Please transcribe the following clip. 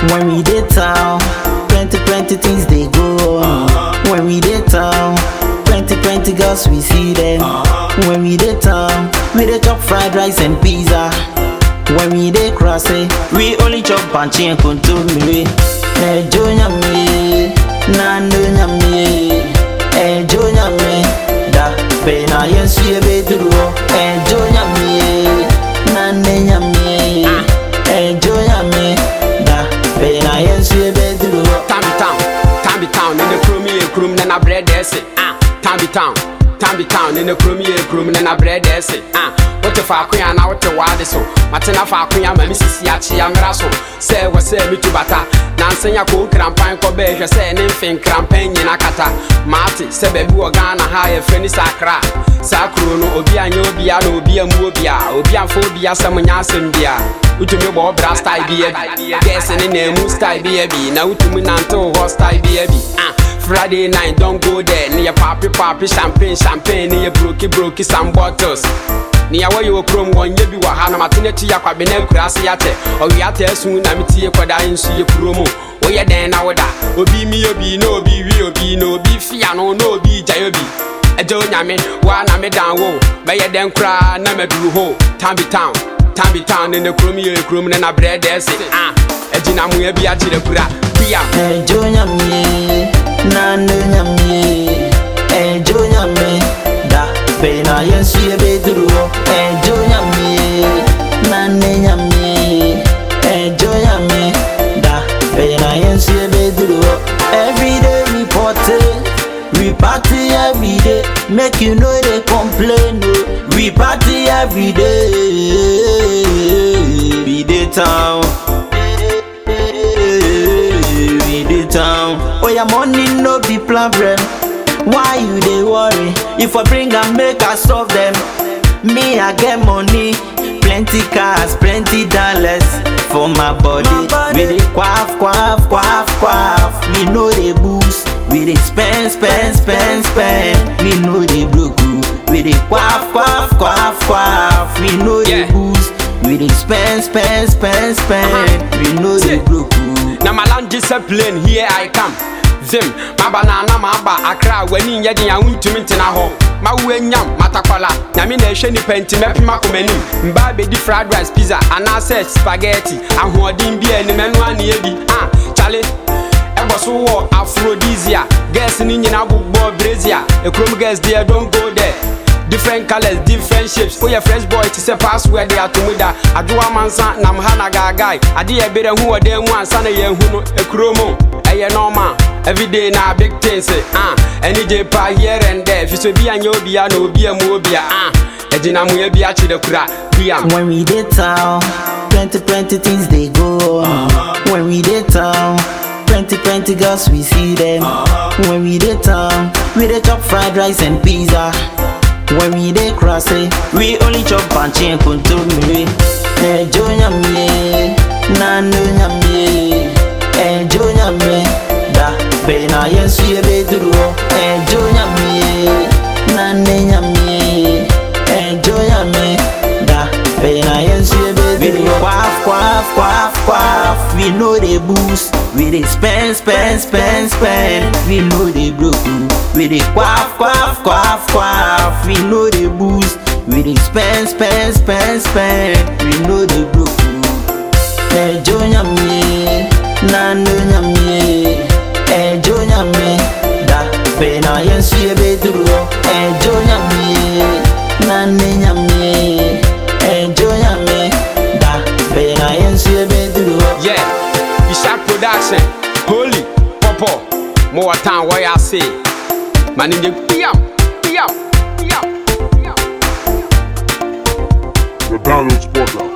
When we dey town, 20 things they go on. When we dey town, 20 girls we see them. When we dey town, we dey chop fried rice and pizza. When we dey cross it, we only chop panchi and kontomire. Ejo nyame, nando nyame. Ejo nyame, da be na yensu ye beduro. Ejo nyame, nande nyame. Ejo nyame, da be na yensu ye beduro. Tambi town, in the chrome, then I bread esse. Tambi town, in the chrome, then I bread esse. What if I queen out the wild so? Matena fa queen, my Mrs. Yachi, and Rasso. Say, what say me to bata? Nansen ya cook crampine cobe, say anything crampine in Akata. Marty, say baby, Ghana, high, Fenny Sacra. Sacruno, Obia, Nobia, Obia, Mobia, Obia, Phobia, Samonia, Sembia. Utumi bo brasta baby, guess any name style baby. Now utumi nanto hostile baby. Friday night don't go there. Near papi champagne near brokey some bottles. Near where you chrome one ye be wahana matineti ya kwa bene kurasi yate. Or we ate soon na miti kwa da insu ye promo. Oye den na wada. Obi mi obi no obi we obi no obi fia no obi jayobi. Ejo nyame wa na me dan wo. Be ye den kra na me duru ho. Tambi town in the chrome and a bread esse. Ejina mu ebi achire kura. Bia. Ejo nyame, nando nyame. Ejo nyame, da be na yensu ye beduro. Ejo nyame, nande nyame. Ejo nyame, da be na yensu ye beduro. Every day we party every day. Make you know they complain. No. We party every day. We dey town. We dey town. Oh, your money no be problem. Why you dey worry? If I bring and make I solve them. Me I get money, plenty cars, plenty dollars for my body. We dey quaff. We know they boost. We dey spend. We know they broke. We dey quaff. We know they boost. We dey spend. We know they broke. Now my land discipline, here I come. Zim, my banana, my ba, Accra, when in Yadi, I went to meet in a home. My wenyam, Matakola, Namina Sheni Penti, Makumeni, Baby di fried rice pizza, and I said spaghetti, and who didn't be any man one year. Charlie. War Aphrodisia, guess in Indian Abu Boy Brazia, a chrome guess there, don't go there. Different colors, different shapes. For your fresh boy to say password they are to me that I do a man's nam hana guy. I did a bit of who are them one son a young a chromo. A normal every day now big things. Any day pa here and there. If you be an yobia, no be a mobia. A dinamu be at the crack. When we dey town, 20 things they go on. When we dey town, 20 girls we see them. When we dey town, we dey chop fried rice and pizza. When we dey cross it, we only chop panchi and kontomire. Ejo nyame, nando nyame. Ejo nyame, da be na yensu ye beduro. Ejo nyame, nande nyame. Ejo nyame, da be na yensu ye beduro. We dey quaff. We know they boost. We dey spend. We know they broke. We dey quaff. We know they boost. We dey spend. We know they broke. Ejo nyame, nando nyame. Ejo nyame, da be na yensu ye beduro. Ejo nyame, nande nyame. Ejo nyame, da be na yensu ye beduro. Yeah, Bishop Production, Holy, Popo, more time what I say. Man in the The Download Spotlight.